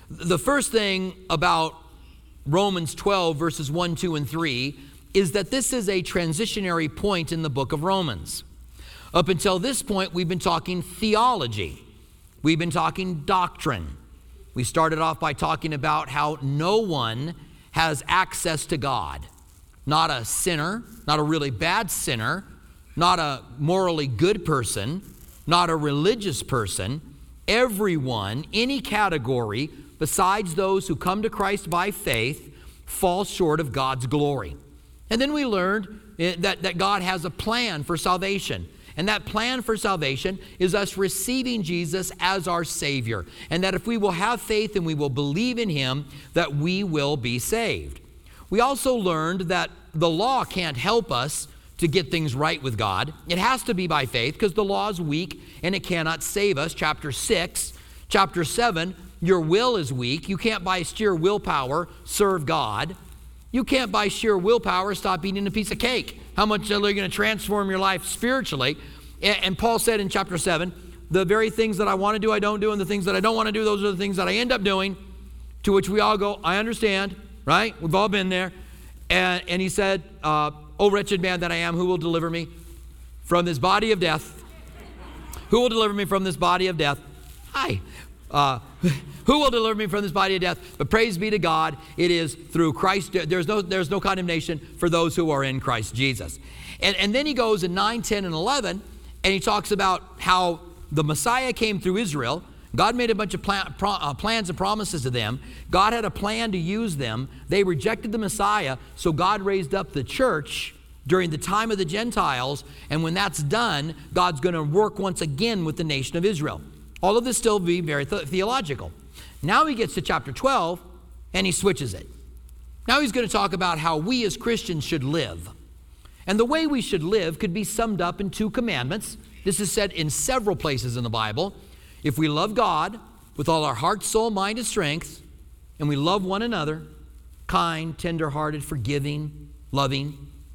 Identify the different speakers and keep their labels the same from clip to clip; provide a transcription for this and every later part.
Speaker 1: The first thing about Romans 12, verses 1, 2, and 3, is that this is a transitionary point in the book of Romans. Up until this point, we've been talking theology. We've been talking doctrine. We started off by talking about how no one has access to God. Not a sinner, not a really bad sinner, not a morally good person, not a religious person. Everyone, any category, besides those who come to Christ by faith, falls short of God's glory. And then we learned that God has a plan for salvation. And that plan for salvation is us receiving Jesus as our Savior. And that if we will have faith and we will believe in Him, that we will be saved. We also learned that the law can't help us to get things right with God. It has to be by faith because the law is weak and it cannot save us. Chapter 6, chapter 7, your will is weak. You can't by sheer willpower serve God. You can't by sheer willpower stop eating a piece of cake. How much are you going to transform your life spiritually? And Paul said in chapter 7, the very things that I want to do, I don't do, and the things that I don't want to do, those are the things that I end up doing, to which we all go, I understand, right? We've all been there. And he said, O wretched man that I am, who will deliver me from this body of death? Who will deliver me from this body of death? Hi. Who will deliver me from this body of death? But praise be to God, it is through Christ. There's no condemnation for those who are in Christ Jesus. And then he goes in 9, 10, and 11, and he talks about how the Messiah came through Israel. God made a bunch of plans and promises to them. God had a plan to use them. They rejected the Messiah, so God raised up the church during the time of the Gentiles, and when that's done, God's going to work once again with the nation of Israel. All of this still be very theological. Now he gets to chapter 12, and he switches it. Now he's going to talk about how we as Christians should live. And the way we should live could be summed up in 2 commandments. This is said in several places in the Bible. If we love God with all our heart, soul, mind, and strength, and we love one another, kind, tender-hearted, forgiving, loving,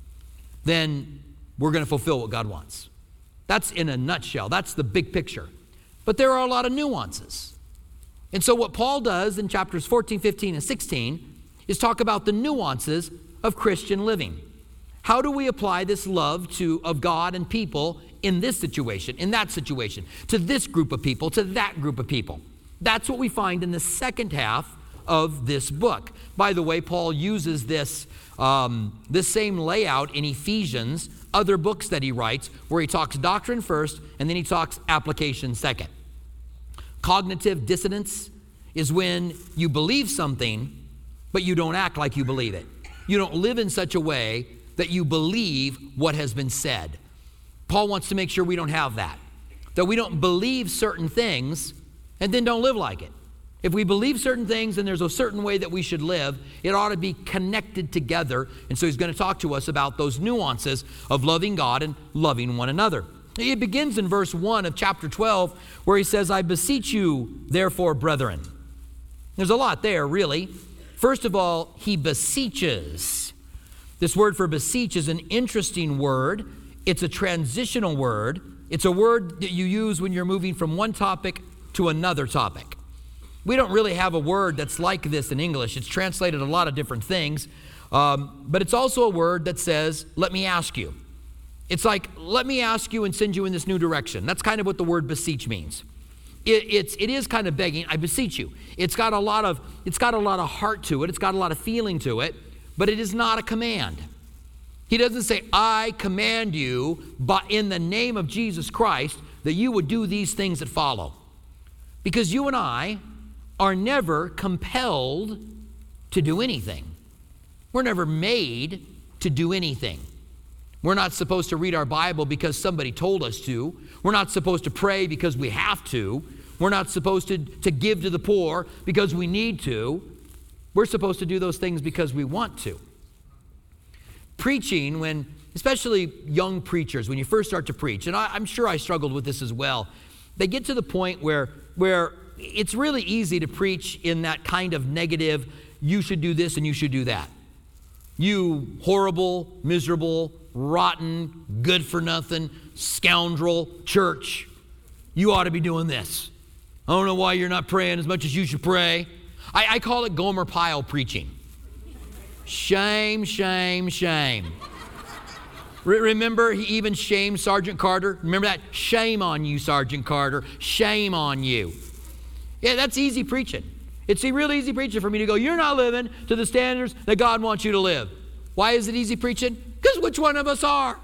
Speaker 1: then we're going to fulfill what God wants. That's in a nutshell. That's the big picture. But there are a lot of nuances. And so what Paul does in chapters 14, 15, and 16 is talk about the nuances of Christian living. How do we apply this love of God and people in this situation, in that situation, to this group of people, to that group of people? That's what we find in the second half of this book. By the way, Paul uses this same layout in Ephesians, other books that he writes, where he talks doctrine first and then he talks application second. Cognitive dissonance is when you believe something, but you don't act like you believe it. You don't live in such a way that you believe what has been said. Paul wants to make sure we don't have that we don't believe certain things and then don't live like it. If we believe certain things and there's a certain way that we should live, it ought to be connected together. And so he's going to talk to us about those nuances of loving God and loving one another. It begins in verse 1 of chapter 12 where he says, I beseech you, therefore, brethren. There's a lot there, really. First of all, he beseeches. This word for beseech is an interesting word. It's a transitional word. It's a word that you use when you're moving from one topic to another topic. We don't really have a word that's like this in English. It's translated a lot of different things. But it's also a word that says, let me ask you. It's like, let me ask you and send you in this new direction. That's kind of what the word beseech means. It is kind of begging, I beseech you. It's got a lot of heart to it. It's got a lot of feeling to it, but it is not a command. He doesn't say, I command you, but in the name of Jesus Christ, that you would do these things that follow. Because you and I are never compelled to do anything. We're never made to do anything. We're not supposed to read our Bible because somebody told us to. We're not supposed to pray because we have to. We're not supposed to give to the poor because we need to. We're supposed to do those things because we want to. Preaching, especially young preachers, when you first start to preach, and I'm sure I struggled with this as well, they get to the point where it's really easy to preach in that kind of negative, you should do this and you should do that. You horrible, miserable, rotten, good for nothing, scoundrel church, you ought to be doing this. I don't know why you're not praying as much as you should pray. I call it Gomer Pyle preaching. Shame, shame, shame. Remember, he even shamed Sergeant Carter? Remember that? Shame on you, Sergeant Carter. Shame on you. Yeah, that's easy preaching. It's really easy preaching for me to go, you're not living to the standards that God wants you to live. Why is it easy preaching? Because which one of us are?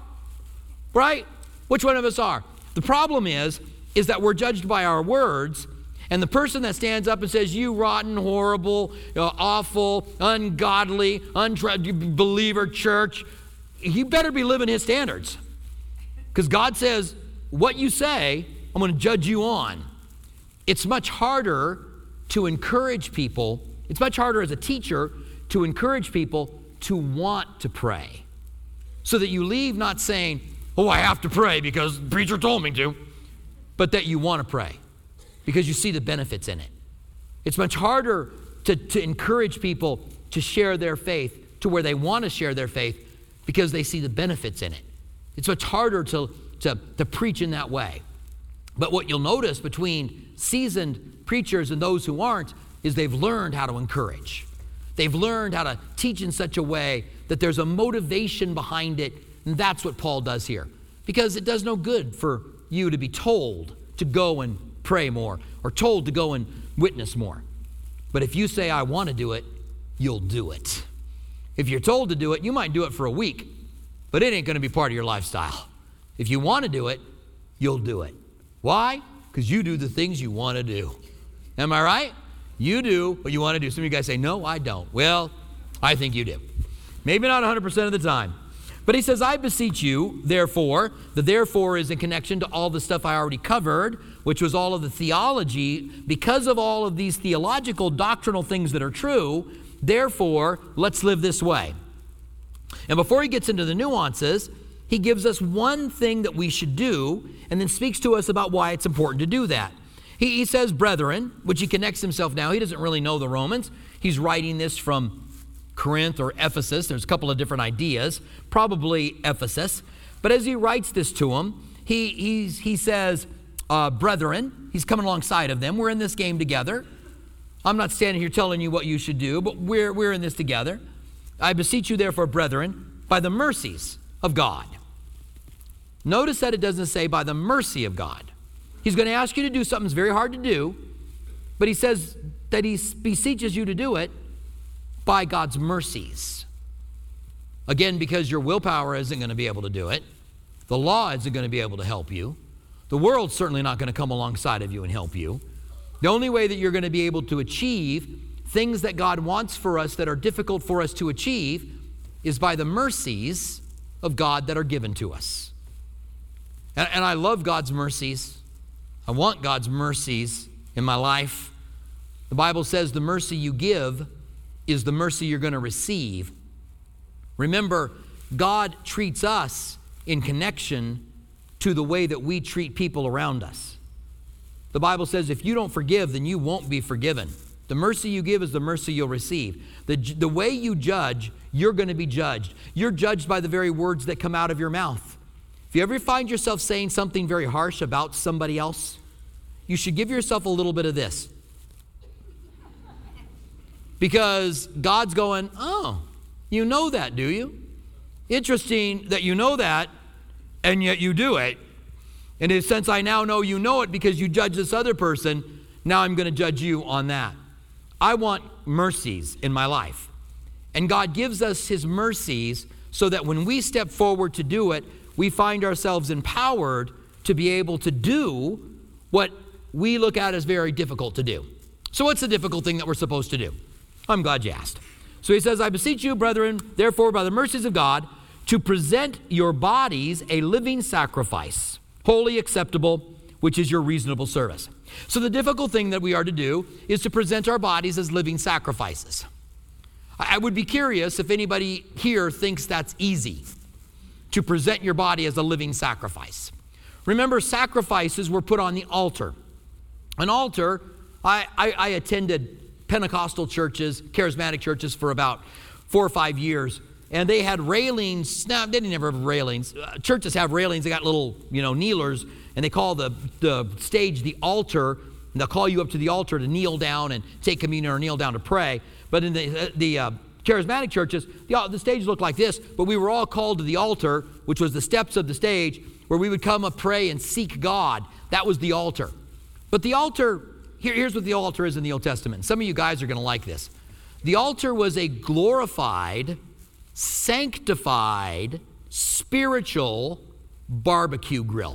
Speaker 1: Right? Which one of us are? The problem is that we're judged by our words, and the person that stands up and says, you rotten, horrible, awful, ungodly, unbeliever church, you better be living his standards. Because God says, what you say, I'm going to judge you on. It's much harder to encourage people. It's much harder as a teacher to encourage people to want to pray. So that you leave not saying, oh, I have to pray because the preacher told me to, but that you want to pray because you see the benefits in it. It's much harder to encourage people to share their faith to where they want to share their faith because they see the benefits in it. It's much harder to preach in that way. But what you'll notice between seasoned preachers and those who aren't is they've learned how to encourage. They've learned how to teach in such a way that there's a motivation behind it, and that's what Paul does here. Because it does no good for you to be told to go and pray more or told to go and witness more. But if you say, I want to do it, you'll do it. If you're told to do it, you might do it for a week, but it ain't going to be part of your lifestyle. If you want to do it, you'll do it. Why? Because you do the things you want to do. Am I right? You do what you want to do. Some of you guys say, no, I don't. Well, I think you do. Maybe not 100% of the time. But he says, I beseech you, therefore. The therefore is in connection to all the stuff I already covered, which was all of the theology. Because of all of these theological, doctrinal things that are true, therefore, let's live this way. And before he gets into the nuances, he gives us one thing that we should do and then speaks to us about why it's important to do that. He says, brethren, which he connects himself now. He doesn't really know the Romans. He's writing this from Corinth or Ephesus. There's a couple of different ideas, probably Ephesus. But as he writes this to them, he says, brethren, he's coming alongside of them. We're in this game together. I'm not standing here telling you what you should do, but we're in this together. I beseech you, therefore, brethren, by the mercies of God. Notice that it doesn't say by the mercy of God. He's going to ask you to do something that's very hard to do, but he says that he beseeches you to do it by God's mercies. Again, because your willpower isn't going to be able to do it. The law isn't going to be able to help you. The world's certainly not going to come alongside of you and help you. The only way that you're going to be able to achieve things that God wants for us that are difficult for us to achieve is by the mercies of God that are given to us. And I love God's mercies. I want God's mercies in my life. The Bible says the mercy you give is the mercy you're going to receive. Remember, God treats us in connection to the way that we treat people around us. The Bible says if you don't forgive, then you won't be forgiven. The mercy you give is the mercy you'll receive. The way you judge, you're going to be judged. You're judged by the very words that come out of your mouth. If you ever find yourself saying something very harsh about somebody else, you should give yourself a little bit of this. Because God's going, oh, you know that, do you? Interesting that you know that, and yet you do it. And since I now know you know it because you judge this other person, now I'm going to judge you on that. I want mercies in my life. And God gives us his mercies so that when we step forward to do it, we find ourselves empowered to be able to do what we look at as very difficult to do. So what's the difficult thing that we're supposed to do? I'm glad you asked. So he says, I beseech you, brethren, therefore, by the mercies of God, to present your bodies a living sacrifice, wholly acceptable, which is your reasonable service. So the difficult thing that we are to do is to present our bodies as living sacrifices. I would be curious if anybody here thinks that's easy, to present your body as a living sacrifice. Remember, sacrifices were put on the altar. An altar, I attended Pentecostal churches, charismatic churches for about 4 or 5 years, and they had railings. Now, they didn't ever have railings. Churches have railings. They got little, kneelers, and they call the stage the altar. And they'll call you up to the altar to kneel down and take communion or kneel down to pray. But in the charismatic churches, the stages looked like this, but we were all called to the altar, which was the steps of the stage, where we would come up, pray, and seek God. That was the altar. But the altar, here's what the altar is in the Old Testament. Some of you guys are going to like this. The altar was a glorified, sanctified, spiritual barbecue grill.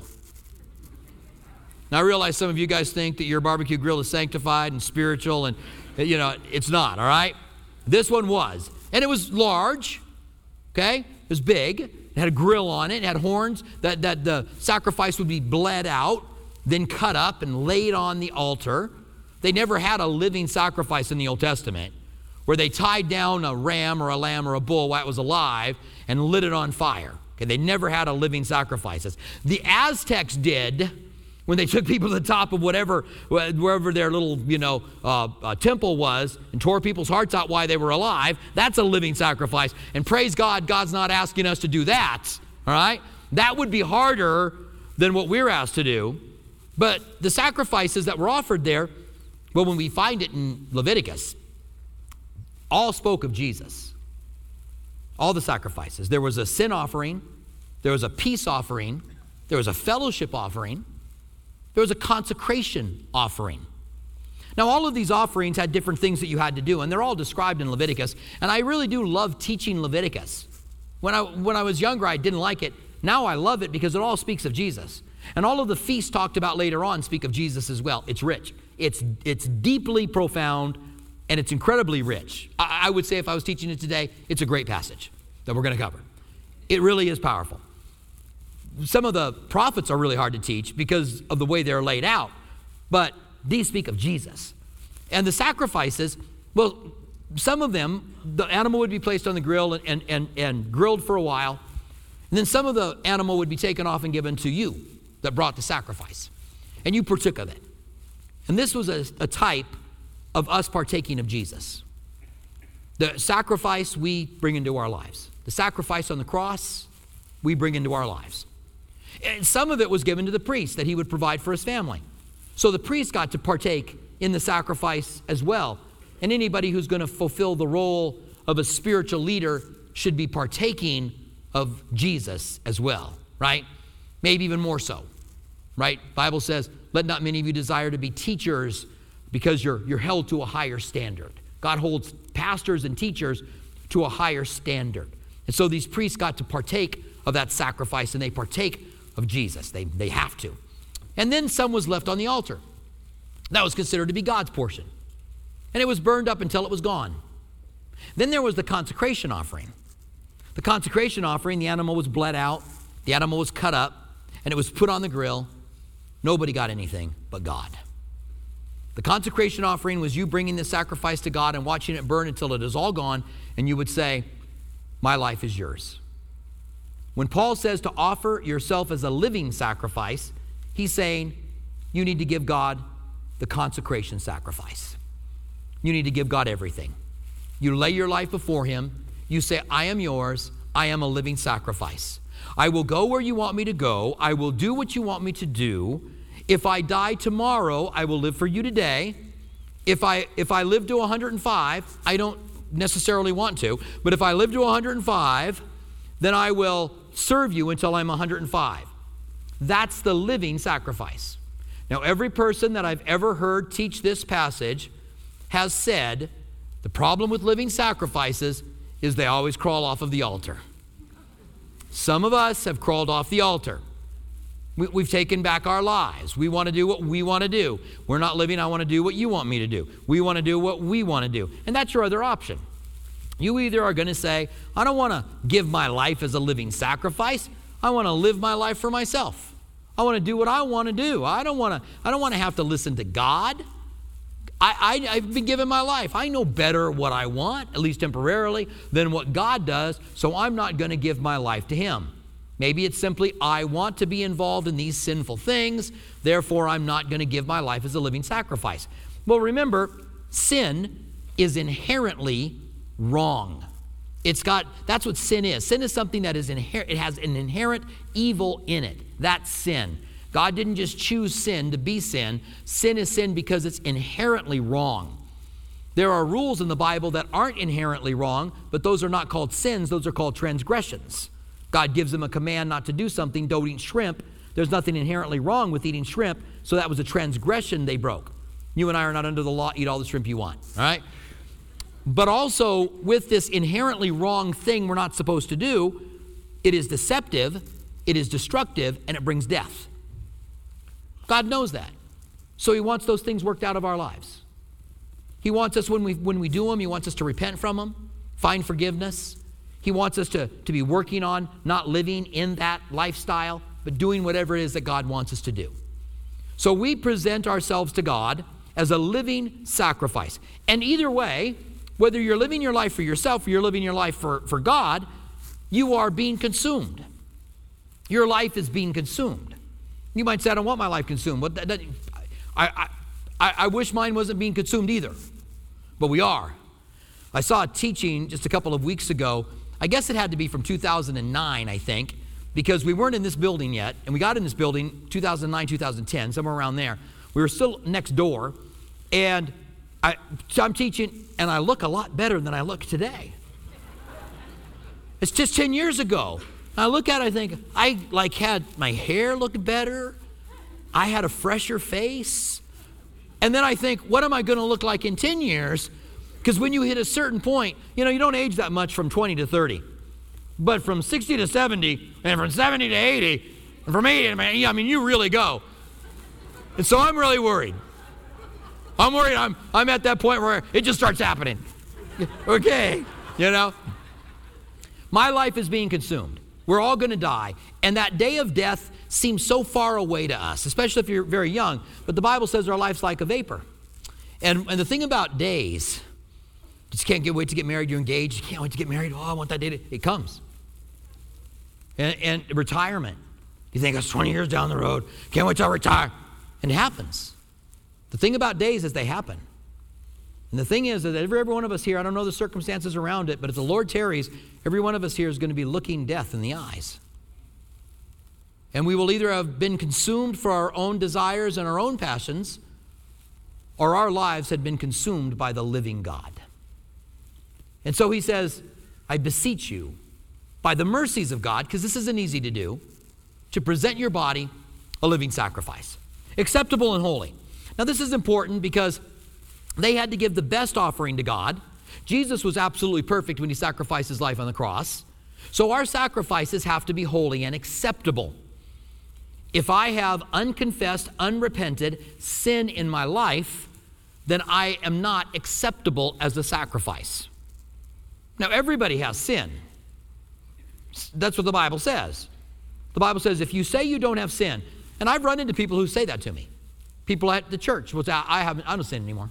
Speaker 1: Now, I realize some of you guys think that your barbecue grill is sanctified and spiritual, and, it's not, all right? This one was. And it was large, okay? It was big. It had a grill on it. It had horns that the sacrifice would be bled out, then cut up and laid on the altar. They never had a living sacrifice in the Old Testament where they tied down a ram or a lamb or a bull while it was alive and lit it on fire. Okay, they never had a living sacrifices. The Aztecs did when they took people to the top of wherever their little, temple was and tore people's hearts out while they were alive. That's a living sacrifice. And praise God, God's not asking us to do that, all right? That would be harder than what we're asked to do. But the sacrifices that were offered there, well, when we find it in Leviticus, all spoke of Jesus. All the sacrifices. There was a sin offering. There was a peace offering. There was a fellowship offering. There was a consecration offering. Now, all of these offerings had different things that you had to do, and they're all described in Leviticus. And I really do love teaching Leviticus. When I was younger, I didn't like it. Now I love it because it all speaks of Jesus. And all of the feasts talked about later on speak of Jesus as well. It's rich. It's deeply profound, and it's incredibly rich. I would say if I was teaching it today, it's a great passage that we're going to cover. It really is powerful. Some of the prophets are really hard to teach because of the way they're laid out, but these speak of Jesus. And the sacrifices, well, some of them, the animal would be placed on the grill and grilled for a while, and then some of the animal would be taken off and given to you that brought the sacrifice, and you partook of it. And this was a type of us partaking of Jesus. The sacrifice we bring into our lives. The sacrifice on the cross we bring into our lives. And some of it was given to the priest that he would provide for his family. So the priest got to partake in the sacrifice as well. And anybody who's going to fulfill the role of a spiritual leader should be partaking of Jesus as well, right? Maybe even more so, right? Bible says, let not many of you desire to be teachers because you're held to a higher standard. God holds pastors and teachers to a higher standard. And so these priests got to partake of that sacrifice, and they partake of Jesus. They have to. And then some was left on the altar. That was considered to be God's portion. And it was burned up until it was gone. Then there was the consecration offering. The consecration offering, the animal was bled out, the animal was cut up, and it was put on the grill. Nobody got anything but God. The consecration offering was you bringing the sacrifice to God and watching it burn until it is all gone, and you would say, my life is yours. When Paul says to offer yourself as a living sacrifice, he's saying you need to give God the consecration sacrifice. You need to give God everything. You lay your life before him. You say, I am yours. I am a living sacrifice. I will go where you want me to go. I will do what you want me to do. If I die tomorrow, I will live for you today. If I live to 105, I don't necessarily want to, but if I live to 105, then I will serve you until I'm 105. That's the living sacrifice. Now, every person that I've ever heard teach this passage has said the problem with living sacrifices is they always crawl off of the altar. Some of us have crawled off the altar. We've taken back our lives. We want to do what we want to do. We're not living, I want to do what you want me to do. We want to do what we want to do. And that's your other option. You either are going to say, I don't want to give my life as a living sacrifice. I want to live my life for myself. I want to do what I want to do. I don't want to have to listen to God. I've been given my life. I know better what I want, at least temporarily, than what God does, so I'm not going to give my life to him. Maybe it's simply, I want to be involved in these sinful things, therefore I'm not going to give my life as a living sacrifice. Well, remember, sin is inherently wrong. That's what sin is. Sin is something that is it has an inherent evil in it. That's sin. God didn't just choose sin to be sin. Sin is sin because it's inherently wrong. There are rules in the Bible that aren't inherently wrong, but those are not called sins. Those are called transgressions. God gives them a command not to do something. Don't eat shrimp. There's nothing inherently wrong with eating shrimp, so that was a transgression they broke. You and I are not under the law. Eat all the shrimp you want, all right? But also, with this inherently wrong thing we're not supposed to do, it is deceptive, it is destructive, and it brings death. God knows that. So he wants those things worked out of our lives. He wants us, when we do them, he wants us to repent from them, find forgiveness. He wants us to be working on not living in that lifestyle, but doing whatever it is that God wants us to do. So we present ourselves to God as a living sacrifice. And either way, whether you're living your life for yourself or you're living your life for God, you are being consumed. Your life is being consumed. You might say, I don't want my life consumed. Well, I wish mine wasn't being consumed either, but we are. I saw a teaching just a couple of weeks ago. I guess it had to be from 2009, I think, because we weren't in this building yet, and we got in this building 2009, 2010, somewhere around there. We were still next door, and so I'm teaching, and I look a lot better than I look today. It's just 10 years ago. I look at it, I think, I had my hair looked better. I had a fresher face. And then I think, what am I going to look like in 10 years? Because when you hit a certain point, you don't age that much from 20 to 30. But from 60 to 70, and from 70 to 80, and from 80 to, you really go. And so I'm really worried. I'm worried I'm at that point where it just starts happening. Okay, My life is being consumed. We're all going to die. And that day of death seems so far away to us, especially if you're very young. But the Bible says our life's like a vapor. And the thing about days, you just can't wait to get married. You're engaged. You can't wait to get married. Oh, I want that day. It comes. And retirement. You think that's 20 years down the road. Can't wait till I retire. And it happens. The thing about days is they happen. And the thing is that every one of us here, I don't know the circumstances around it, but if the Lord tarries, every one of us here is going to be looking death in the eyes. And we will either have been consumed for our own desires and our own passions, or our lives had been consumed by the living God. And so he says, I beseech you, by the mercies of God, because this isn't easy to do, to present your body a living sacrifice, acceptable and holy. Now this is important because they had to give the best offering to God. Jesus was absolutely perfect when he sacrificed his life on the cross. So our sacrifices have to be holy and acceptable. If I have unconfessed, unrepented sin in my life, then I am not acceptable as a sacrifice. Now everybody has sin. That's what the Bible says. The Bible says if you say you don't have sin, and I've run into people who say that to me. People at the church will say, I don't sin anymore.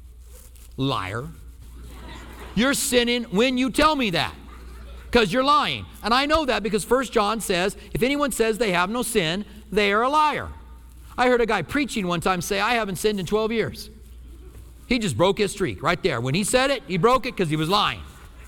Speaker 1: Liar. You're sinning when you tell me that, because you're lying. And I know that because 1 John says, if anyone says they have no sin, they are a liar. I heard a guy preaching one time say, I haven't sinned in 12 years. He just broke his streak right there. When he said it, he broke it because he was lying.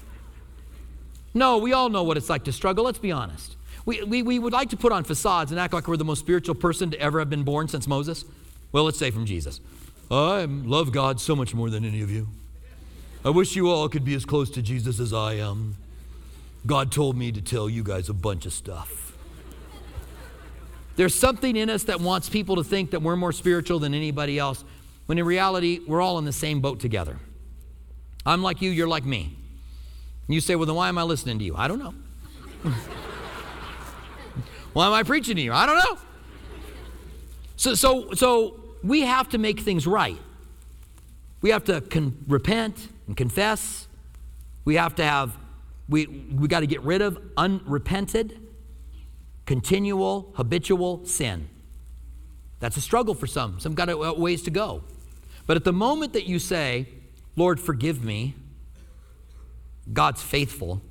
Speaker 1: No, we all know what it's like to struggle. Let's be honest. We would like to put on facades and act like we're the most spiritual person to ever have been born since Moses. Well, let's say from Jesus. I love God so much more than any of you. I wish you all could be as close to Jesus as I am. God told me to tell you guys a bunch of stuff. There's something in us that wants people to think that we're more spiritual than anybody else, when in reality, we're all in the same boat together. I'm like you, you're like me. And you say, well, then why am I listening to you? I don't know. Why am I preaching to you? I don't know. So we have to make things right. We have to repent and confess. We have to have, we got to get rid of unrepented, continual, habitual sin. That's a struggle for some. Some got a ways to go. But at the moment that you say, Lord, forgive me, God's faithful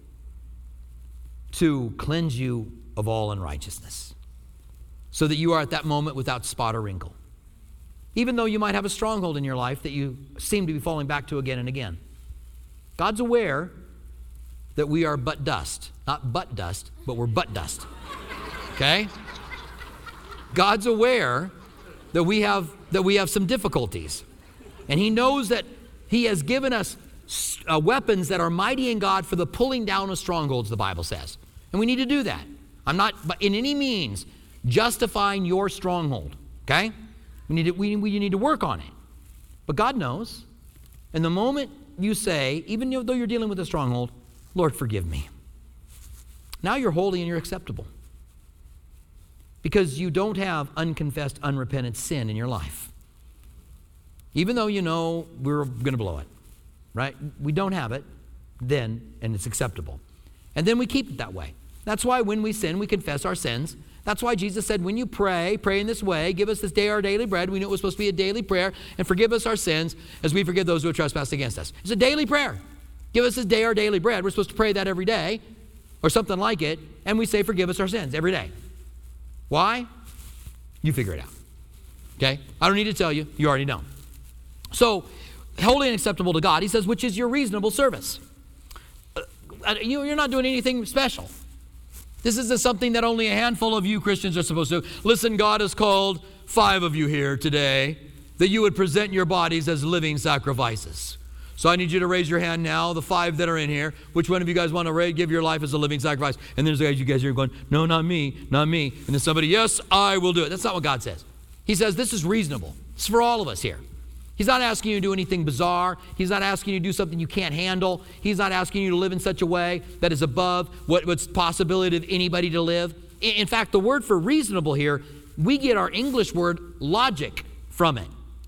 Speaker 1: to cleanse you of all unrighteousness, so that you are at that moment without spot or wrinkle. Even though you might have a stronghold in your life that you seem to be falling back to again and again. God's aware that we are but dust. Not butt dust, but we're butt dust. Okay? God's aware that we have some difficulties. And he knows that he has given us weapons that are mighty in God for the pulling down of strongholds, the Bible says. And we need to do that. I'm not in any means justifying your stronghold, okay? We need to work on it. But God knows. And the moment you say, even though you're dealing with a stronghold, Lord, forgive me. Now you're holy and you're acceptable. Because you don't have unconfessed, unrepentant sin in your life. Even though you know we're going to blow it, right? We don't have it then, and it's acceptable. And then we keep it that way. That's why when we sin, we confess our sins. That's why Jesus said, when you pray in this way, give us this day our daily bread. We knew it was supposed to be a daily prayer, and forgive us our sins as we forgive those who have trespassed against us. It's a daily prayer. Give us this day our daily bread. We're supposed to pray that every day, or something like it, and we say, forgive us our sins every day. Why? You figure it out. Okay? I don't need to tell you. You already know. So, holy and acceptable to God, he says, which is your reasonable service. You're not doing anything special. This is something that only a handful of you Christians are supposed to do. Listen, God has called 5 of you here today that you would present your bodies as living sacrifices. So I need you to raise your hand now, the 5 that are in here. Which one of you guys want to give your life as a living sacrifice? And there's you guys here going, no, not me, not me. And then somebody, yes, I will do it. That's not what God says. He says this is reasonable. It's for all of us here. He's not asking you to do anything bizarre. He's not asking you to do something you can't handle. He's not asking you to live in such a way that is above what's possibility of anybody to live. In fact, the word for reasonable here, we get our English word logic from it.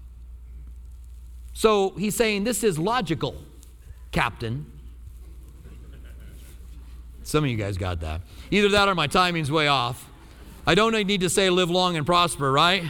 Speaker 1: So he's saying this is logical, Captain. Some of you guys got that. Either that or my timing's way off. I don't need to say live long and prosper, right?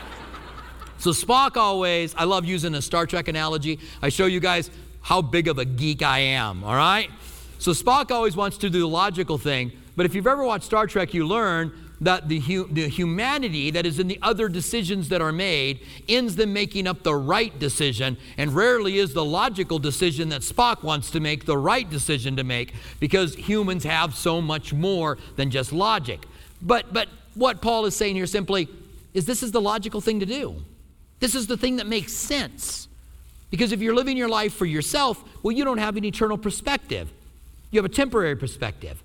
Speaker 1: So Spock always, I love using a Star Trek analogy. I show you guys how big of a geek I am, all right? So Spock always wants to do the logical thing, but if you've ever watched Star Trek, you learn that the humanity that is in the other decisions that are made ends them making up the right decision, and rarely is the logical decision that Spock wants to make the right decision to make, because humans have so much more than just logic. But what Paul is saying here simply is this is the logical thing to do. This is the thing that makes sense. Because if you're living your life for yourself, well, you don't have an eternal perspective. You have a temporary perspective.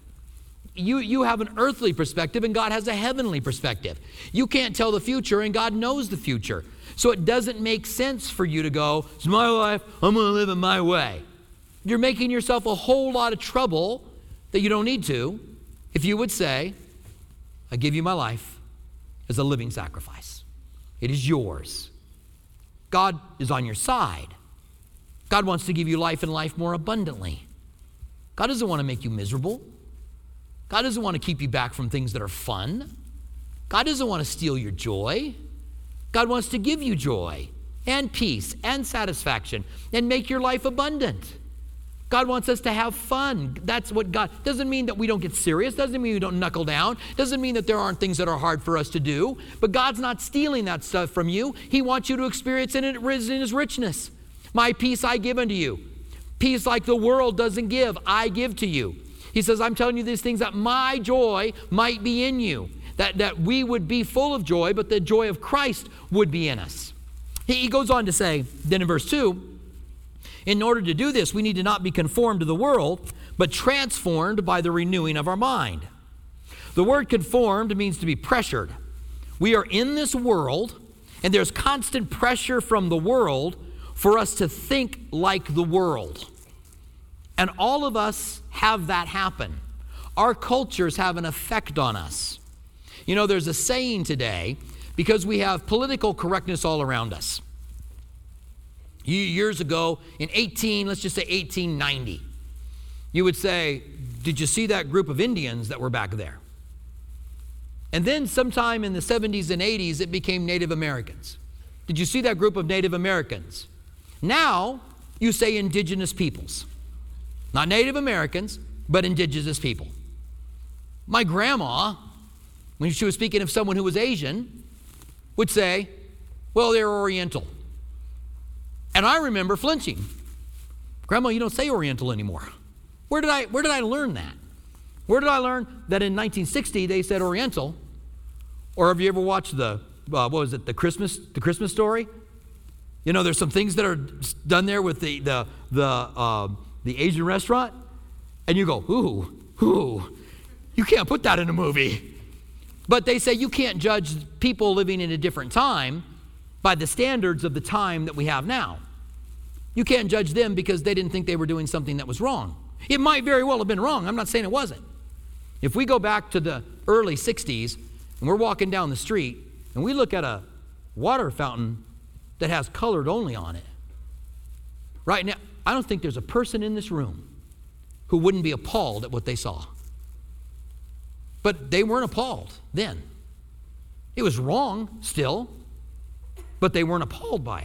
Speaker 1: You have an earthly perspective, and God has a heavenly perspective. You can't tell the future, and God knows the future. So it doesn't make sense for you to go, it's my life, I'm going to live it my way. You're making yourself a whole lot of trouble that you don't need to if you would say, I give you my life as a living sacrifice. It is yours. God is on your side. God wants to give you life and life more abundantly. God doesn't want to make you miserable. God doesn't want to keep you back from things that are fun. God doesn't want to steal your joy. God wants to give you joy and peace and satisfaction and make your life abundant. God wants us to have fun. That's what God, doesn't mean that we don't get serious, doesn't mean we don't knuckle down, doesn't mean that there aren't things that are hard for us to do, but God's not stealing that stuff from you. He wants you to experience it in His richness. My peace I give unto you. Peace like the world doesn't give, I give to you. He says, I'm telling you these things that my joy might be in you, that we would be full of joy, but the joy of Christ would be in us. He goes on to say, then in verse 2, in order to do this, we need to not be conformed to the world, but transformed by the renewing of our mind. The word conformed means to be pressured. We are in this world, and there's constant pressure from the world for us to think like the world. And all of us have that happen. Our cultures have an effect on us. You know, there's a saying today, because we have political correctness all around us. Years ago, let's just say 1890, you would say, did you see that group of Indians that were back there? And then sometime in the 70s and 80s, it became Native Americans. Did you see that group of Native Americans? Now, you say indigenous peoples. Not Native Americans, but indigenous people. My grandma, when she was speaking of someone who was Asian, would say, well, they're Oriental. And I remember flinching. Grandma, you don't say Oriental anymore. Where did I learn that? Where did I learn that in 1960 they said Oriental? Or have you ever watched the Christmas Story? You know, there's some things that are done there with the Asian restaurant, and you go, ooh, you can't put that in a movie. But they say you can't judge people living in a different time by the standards of the time that we have now. You can't judge them because they didn't think they were doing something that was wrong. It might very well have been wrong. I'm not saying it wasn't. If we go back to the early 60s and we're walking down the street and we look at a water fountain that has colored only on it, right now, I don't think there's a person in this room who wouldn't be appalled at what they saw. But they weren't appalled then. It was wrong still, but they weren't appalled by it.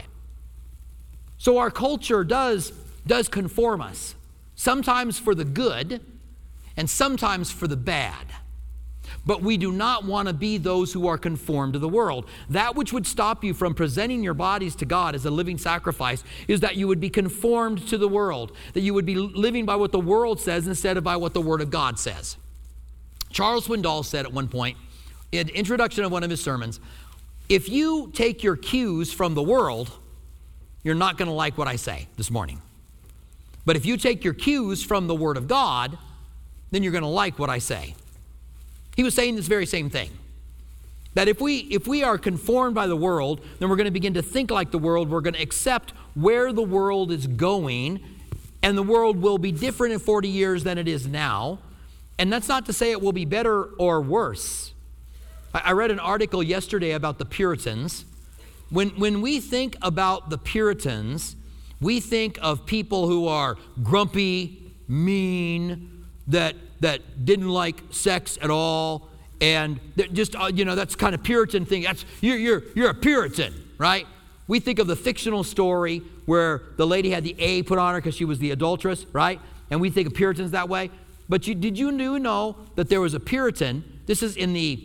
Speaker 1: So our culture does conform us, sometimes for the good and sometimes for the bad. But we do not want to be those who are conformed to the world. That which would stop you from presenting your bodies to God as a living sacrifice is that you would be conformed to the world, that you would be living by what the world says instead of by what the Word of God says. Charles Swindoll said at one point, in the introduction of one of his sermons, if you take your cues from the world, you're not going to like what I say this morning. But if you take your cues from the Word of God, then you're going to like what I say. He was saying this very same thing. That if we are conformed by the world, then we're going to begin to think like the world. We're going to accept where the world is going, and the world will be different in 40 years than it is now. And that's not to say it will be better or worse. I read an article yesterday about the Puritans. When we think about the Puritans, we think of people who are grumpy, mean, that didn't like sex at all, and just that's kind of Puritan thing. That's you're a Puritan, right? We think of the fictional story where the lady had the A put on her because she was the adulteress, right? And we think of Puritans that way. But did you know that there was a Puritan? This is in the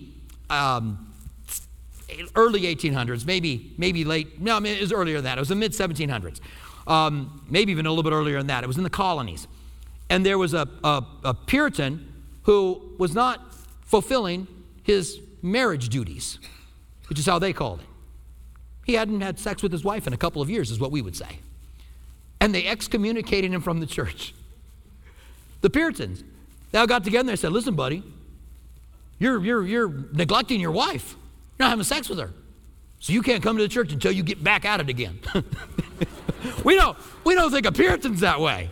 Speaker 1: early 1800s, maybe late. No, I mean, it was earlier than that. It was the mid 1700s, maybe even a little bit earlier than that. It was in the colonies, and there was a Puritan who was not fulfilling his marriage duties, which is how they called it. He hadn't had sex with his wife in a couple of years, is what we would say, and they excommunicated him from the church. The Puritans, they all got together and they said, "Listen, buddy, you're neglecting your wife. You're not having sex with her. So you can't come to the church until you get back at it again." We don't think of Puritans that way.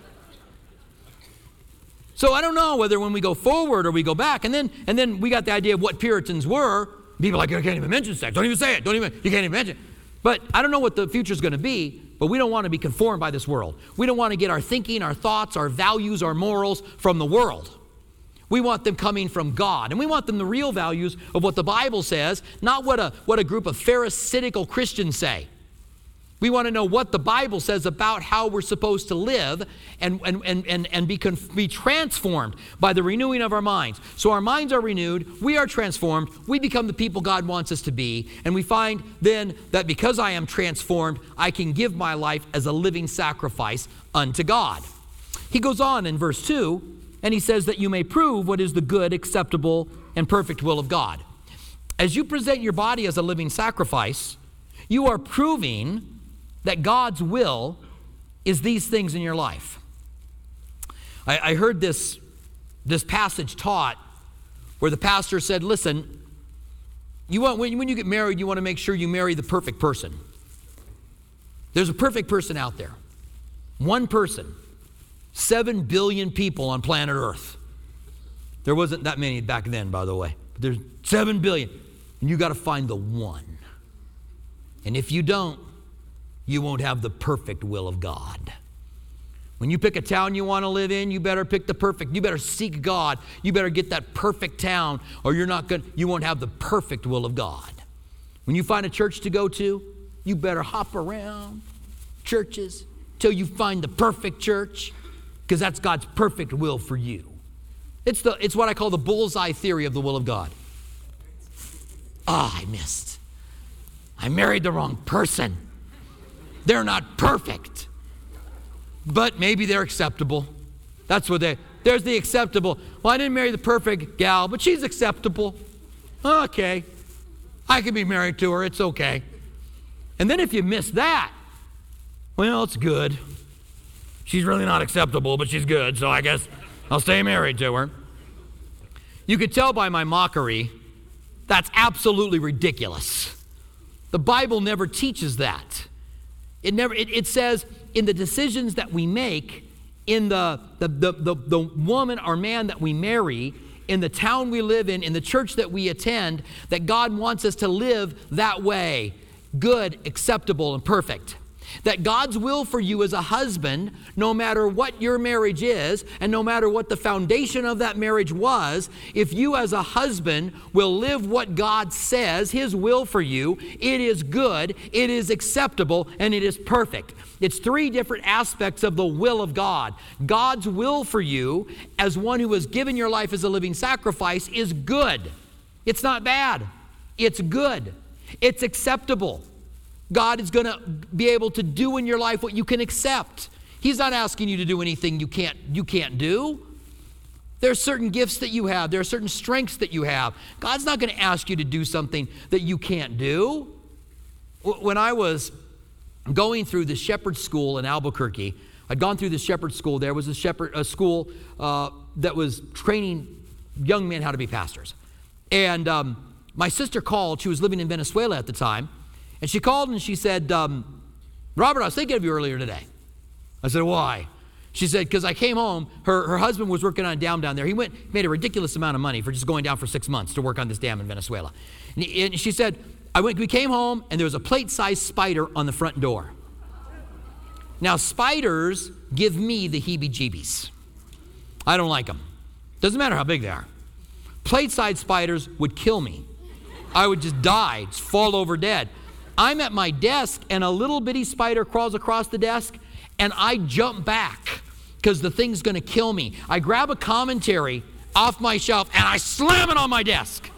Speaker 1: So I don't know whether when we go forward or we go back, and then we got the idea of what Puritans were. People are like, "You can't even mention sex. Don't even say it. You can't even mention it." But I don't know what the future's going to be, but we don't want to be conformed by this world. We don't want to get our thinking, our thoughts, our values, our morals from the world. We want them coming from God, and we want them the real values of what the Bible says, not what a group of Pharisaical Christians say. We want to know what the Bible says about how we're supposed to live and be transformed by the renewing of our minds. So our minds are renewed, we are transformed, we become the people God wants us to be, and we find then that because I am transformed, I can give my life as a living sacrifice unto God. He goes on in verse 2, and he says that you may prove what is the good, acceptable, and perfect will of God. As you present your body as a living sacrifice, you are proving that God's will is these things in your life. I heard this passage taught where the pastor said, listen, when you get married, you want to make sure you marry the perfect person. There's a perfect person out there. One person. 7 billion people on planet Earth. There wasn't that many back then, by the way. But there's 7 billion. And you got to find the one. And if you don't, you won't have the perfect will of God. When you pick a town you want to live in, you better pick the perfect. You better seek God. You better get that perfect town, or you won't have the perfect will of God. When you find a church to go to, you better hop around churches till you find the perfect church, because that's God's perfect will for you. It's what I call the bullseye theory of the will of God. I missed. I married the wrong person. They're not perfect, but maybe they're acceptable. That's what there's the acceptable. Well, I didn't marry the perfect gal, but she's acceptable. Okay, I can be married to her. It's okay. And then if you miss that, well, it's good. She's really not acceptable, but she's good, so I guess I'll stay married to her. You could tell by my mockery, that's absolutely ridiculous. The Bible never teaches that. It says in the decisions that we make, in the woman or man that we marry, in the town we live in the church that we attend, that God wants us to live that way, good, acceptable, and perfect. That God's will for you as a husband, no matter what your marriage is, and no matter what the foundation of that marriage was, if you as a husband will live what God says, His will for you, it is good, it is acceptable, and it is perfect. It's three different aspects of the will of God. God's will for you, as one who has given your life as a living sacrifice, is good. It's not bad. It's good. It's acceptable. God is going to be able to do in your life what you can accept. He's not asking you to do anything you can't do. There are certain gifts that you have. There are certain strengths that you have. God's not going to ask you to do something that you can't do. When I was going through the shepherd school in Albuquerque, I'd gone through the shepherd school. There was a school that was training young men how to be pastors. And my sister called. She was living in Venezuela at the time. And she called and she said, Robert, I was thinking of you earlier today. I said, why? She said, because I came home, her husband was working on a dam down there. He made a ridiculous amount of money for just going down for 6 months to work on this dam in Venezuela. And she said, we came home and there was a plate-sized spider on the front door. Now, spiders give me the heebie-jeebies. I don't like them. Doesn't matter how big they are. Plate-sized spiders would kill me. I would just die, just fall over dead. I'm at my desk and a little bitty spider crawls across the desk and I jump back because the thing's going to kill me. I grab a commentary off my shelf and I slam it on my desk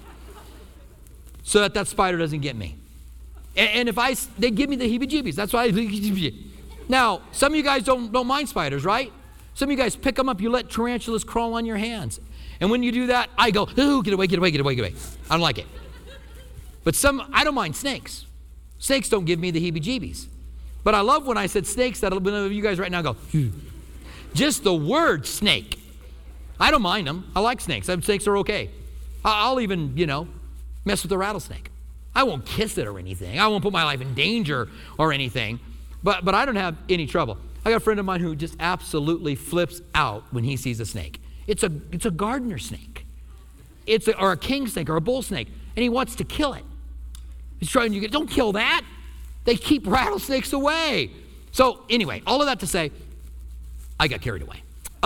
Speaker 1: so that spider doesn't get me. And they give me the heebie-jeebies. That's why Now, some of you guys don't mind spiders, right? Some of you guys pick them up, you let tarantulas crawl on your hands. And when you do that, I go, ooh, get away, get away, get away, get away. I don't like it. But I don't mind snakes. Snakes don't give me the heebie-jeebies. But I love when I said snakes, that you guys right now go, phew. Just the word snake. I don't mind them. I like snakes. Snakes are okay. I'll even, mess with a rattlesnake. I won't kiss it or anything. I won't put my life in danger or anything. But I don't have any trouble. I got a friend of mine who just absolutely flips out when he sees a snake. It's a gardener snake. Or a king snake or a bull snake. And he wants to kill it. He's trying to don't kill that. They keep rattlesnakes away. So anyway, all of that to say, I got carried away.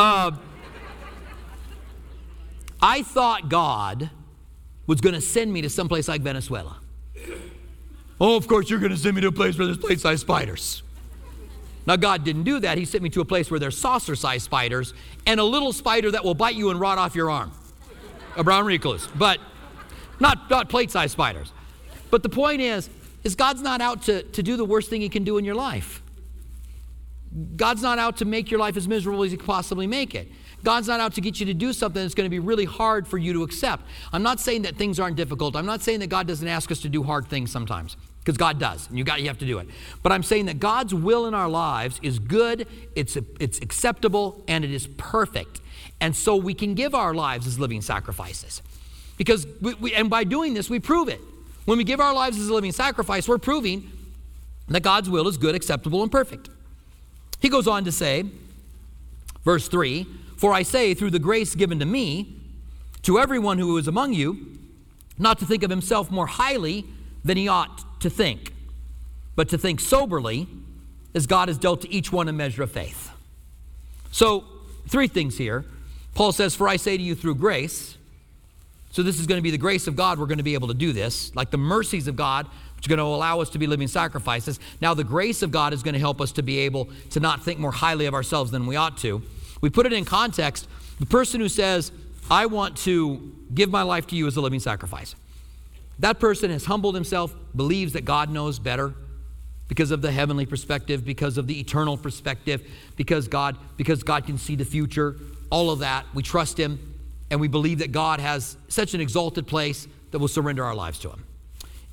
Speaker 1: I thought God was going to send me to someplace like Venezuela. Oh, of course you're going to send me to a place where there's plate-sized spiders. Now God didn't do that. He sent me to a place where there's saucer-sized spiders and a little spider that will bite you and rot off your arm. A brown recluse, but not plate-sized spiders. But the point is God's not out to do the worst thing He can do in your life. God's not out to make your life as miserable as He can possibly make it. God's not out to get you to do something that's going to be really hard for you to accept. I'm not saying that things aren't difficult. I'm not saying that God doesn't ask us to do hard things sometimes, because God does, and you have to do it. But I'm saying that God's will in our lives is good, it's acceptable, and it is perfect. And so we can give our lives as living sacrifices. Because and by doing this, we prove it. When we give our lives as a living sacrifice, we're proving that God's will is good, acceptable, and perfect. He goes on to say, verse 3, "For I say, through the grace given to me, to everyone who is among you, not to think of himself more highly than he ought to think, but to think soberly, as God has dealt to each one a measure of faith." So, three things here. Paul says, "For I say to you through grace." So this is going to be the grace of God. We're going to be able to do this, like the mercies of God, which are going to allow us to be living sacrifices. Now the grace of God is going to help us to be able to not think more highly of ourselves than we ought to. We put it in context. The person who says, "I want to give my life to you as a living sacrifice," that person has humbled himself, believes that God knows better because of the heavenly perspective, because of the eternal perspective, because God can see the future, all of that. We trust Him, and we believe that God has such an exalted place that we'll surrender our lives to Him.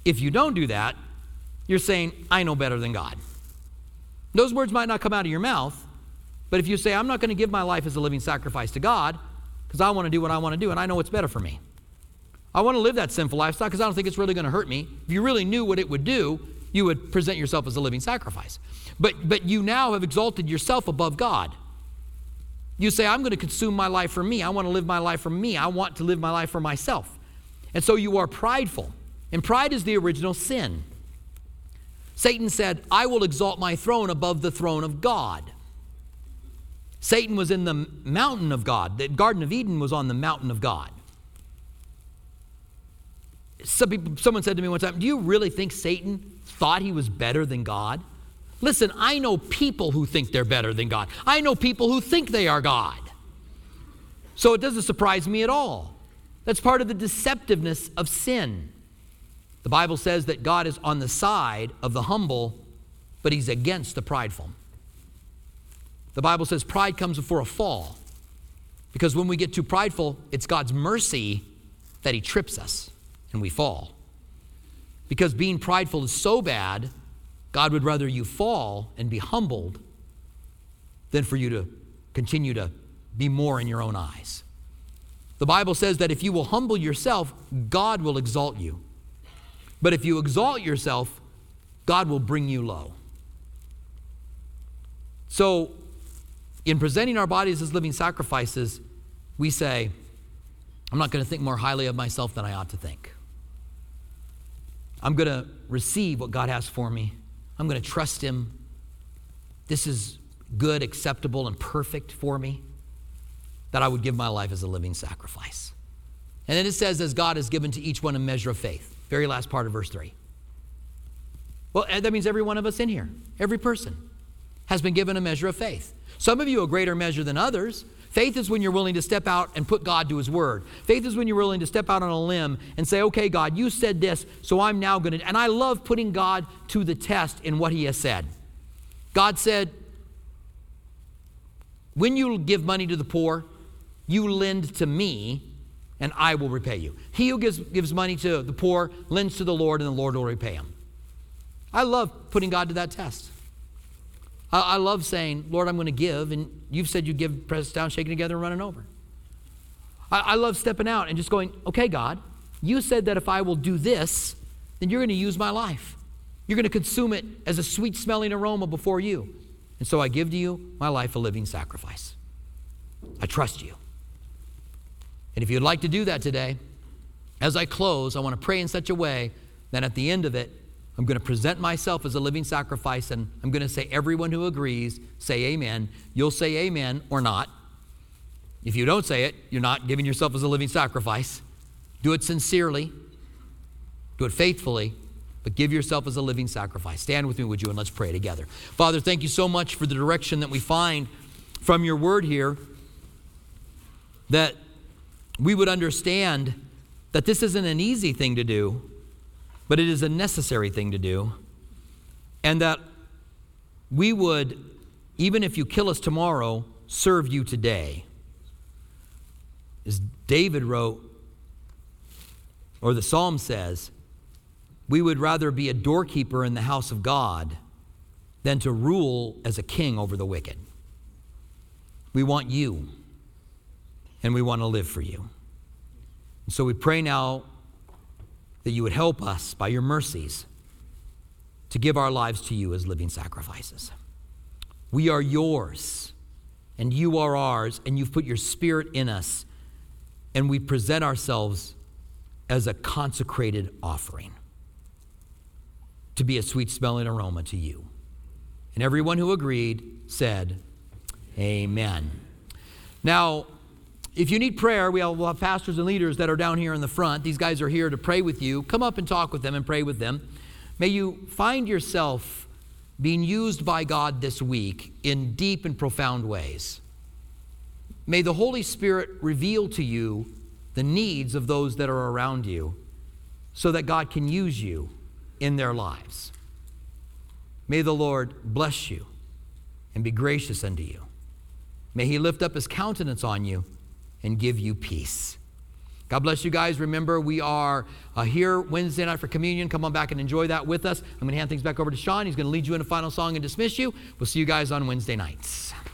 Speaker 1: If you don't do that, you're saying, I know better than God. Those words might not come out of your mouth, but if you say, I'm not going to give my life as a living sacrifice to God because I want to do what I want to do and I know what's better for me. I want to live that sinful lifestyle because I don't think it's really going to hurt me. If you really knew what it would do, you would present yourself as a living sacrifice. But you now have exalted yourself above God. You say, I'm going to consume my life for me. I want to live my life for me. I want to live my life for myself. And so you are prideful. And pride is the original sin. Satan said, I will exalt my throne above the throne of God. Satan was in the mountain of God. The Garden of Eden was on the mountain of God. Someone said to me one time, do you really think Satan thought he was better than God? Listen, I know people who think they're better than God. I know people who think they are God. So it doesn't surprise me at all. That's part of the deceptiveness of sin. The Bible says that God is on the side of the humble, but he's against the prideful. The Bible says pride comes before a fall, because when we get too prideful, it's God's mercy that he trips us and we fall. Because being prideful is so bad, God would rather you fall and be humbled than for you to continue to be more in your own eyes. The Bible says that if you will humble yourself, God will exalt you. But if you exalt yourself, God will bring you low. So, in presenting our bodies as living sacrifices, we say, I'm not going to think more highly of myself than I ought to think. I'm going to receive what God has for me. I'm going to trust him. This is good, acceptable, and perfect for me, that I would give my life as a living sacrifice. And then it says, as God has given to each one a measure of faith. Very last part of verse 3. Well, that means every one of us in here, every person, has been given a measure of faith. Some of you a greater measure than others. Faith is when you're willing to step out and put God to his word. Faith is when you're willing to step out on a limb and say, okay, God, you said this, so I'm now going to. And I love putting God to the test in what he has said. God said, when you give money to the poor, you lend to me, and I will repay you. He who gives money to the poor lends to the Lord, and the Lord will repay him. I love putting God to that test. I love saying, Lord, I'm going to give, and you've said you give, pressed down, shaken together, and running over. I love stepping out and just going, okay, God, you said that if I will do this, then you're going to use my life. You're going to consume it as a sweet-smelling aroma before you. And so I give to you my life a living sacrifice. I trust you. And if you'd like to do that today, as I close, I want to pray in such a way that at the end of it, I'm going to present myself as a living sacrifice, and I'm going to say, everyone who agrees, say amen. You'll say amen or not. If you don't say it, you're not giving yourself as a living sacrifice. Do it sincerely. Do it faithfully, but give yourself as a living sacrifice. Stand with me, would you, and let's pray together. Father, thank you so much for the direction that we find from your word here, that we would understand that this isn't an easy thing to do, but it is a necessary thing to do. And that we would, even if you kill us tomorrow, serve you today. As David wrote, or the Psalm says, we would rather be a doorkeeper in the house of God than to rule as a king over the wicked. We want you, and we want to live for you. And so we pray now that you would help us by your mercies to give our lives to you as living sacrifices. We are yours, and you are ours, and you've put your spirit in us, and we present ourselves as a consecrated offering to be a sweet-smelling aroma to you. And everyone who agreed said, amen. Now, if you need prayer, we'll have pastors and leaders that are down here in the front. These guys are here to pray with you. Come up and talk with them and pray with them. May you find yourself being used by God this week in deep and profound ways. May the Holy Spirit reveal to you the needs of those that are around you so that God can use you in their lives. May the Lord bless you and be gracious unto you. May he lift up his countenance on you and give you peace. God bless you guys. Remember, we are here Wednesday night for communion. Come on back and enjoy that with us. I'm going to hand things back over to Sean. He's going to lead you in a final song and dismiss you. We'll see you guys on Wednesday nights.